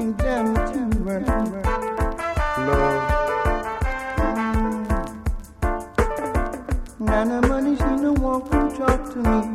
think them two were love. Nana money, she no want to talk to me.